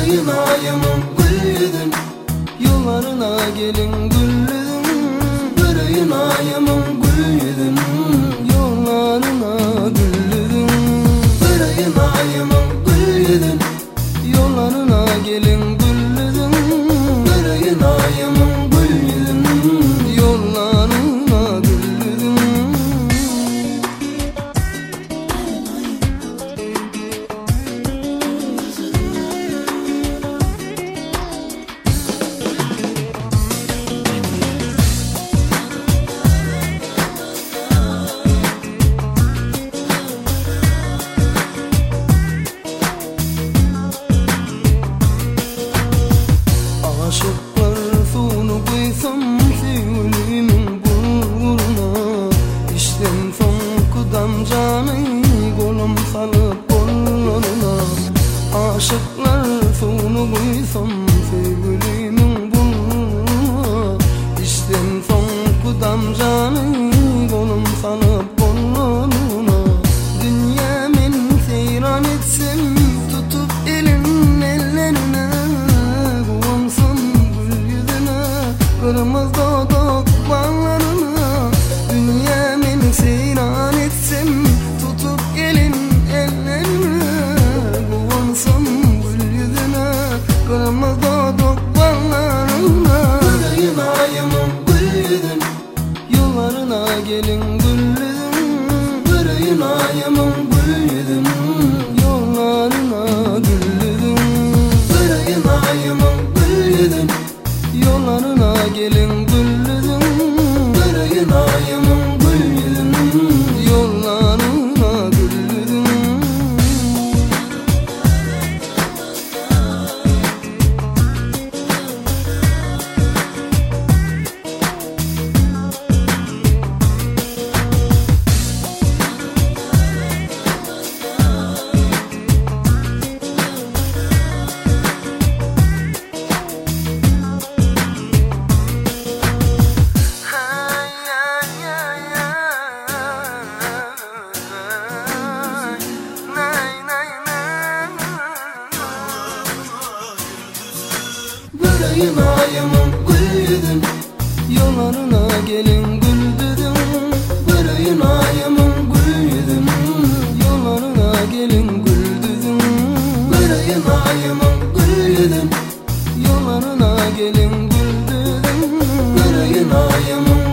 Bırayın ayımın gül yüzün, yollarına gelin güllüdüm. Bırayın ayımın gül yüzün, yollarına güllüdüm. Bırayın ayımın gül yüzün, yollarına gelin güllüdüm. Bırayın ayımın gül yüzün, yollarına güllüdüm. Aşıklar sonu koysam sevgilimin burnuna, İşten son kudam canı kolum salıp kollarına. Aşıklar sonu koysam sevgilimin burnuna, İşten son kudam canı kolum salıp kollarına. Dünyamin seyran etsem tutup elin ellerine, kırmızı dodok bağlarına. Dünyamin seyran etsem tutup gelin ellerine, kuvansam gül yüzüne, kırmızı dodok bağlarına. Bırayın ayımın gül yüzün, yollarına gelin güllüdüm. Bırayın ayımın gül yüzün, yollarına güllüdüm. Bırayın ayımın gül yüzün, yollarına gelin güllüdüm. Bırayın ayımın gül yüzün, yollarına güllüdüm. Bırayın ayımın gül yüzün, yollarına gelin güldüdüm. Bırayın ayımın gül yüzün, yollarına gelin güldüdüm. Bırayın ayımın gül yüzün, yollarına gelin güldüdüm. Bırayın ayımın